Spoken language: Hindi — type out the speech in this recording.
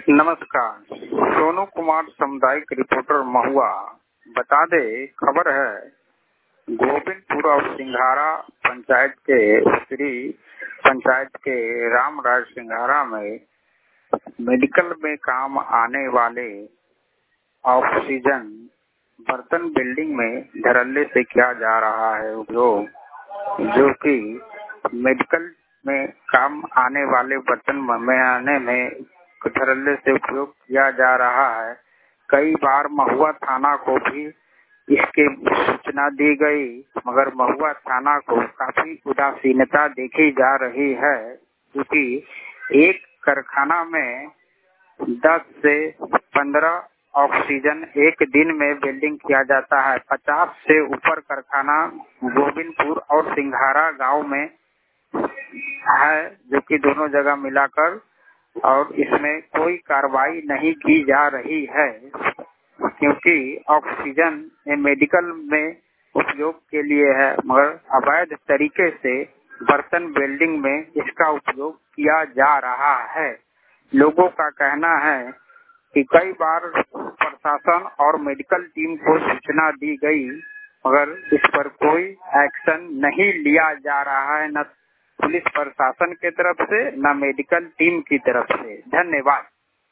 नमस्कार। सोनू कुमार, सामुदायिक रिपोर्टर, महुआ। बता दे, खबर है गोविंदपुर और सिंघारा पंचायत के उत्तरी पंचायत के रामराज सिंघारा में मेडिकल में काम आने वाले ऑक्सीजन बर्तन बिल्डिंग में धड़ल्ले से किया जा रहा है उपयोग, जो कि मेडिकल में काम आने वाले बर्तन बनाने में धड़ल्ले से उपयोग किया जा रहा है। कई बार महुआ थाना को भी इसके सूचना दी गई, मगर महुआ थाना को काफी उदासीनता देखी जा रही है, क्योंकि एक कारखाना में 10 से 15 ऑक्सीजन एक दिन में बिल्डिंग किया जाता है। 50 से ऊपर कारखाना गोविंदपुर और सिंघारा गांव में है, जो कि दोनों जगह मिलाकर, और इसमें कोई कार्रवाई नहीं की जा रही है, क्योंकि ऑक्सीजन मेडिकल में उपयोग के लिए है, मगर अवैध तरीके से बर्तन बिल्डिंग में इसका उपयोग किया जा रहा है। लोगों का कहना है कि कई बार प्रशासन और मेडिकल टीम को सूचना दी गई, मगर इस पर कोई एक्शन नहीं लिया जा रहा है, न पुलिस प्रशासन की तरफ से, न मेडिकल टीम की तरफ से। धन्यवाद।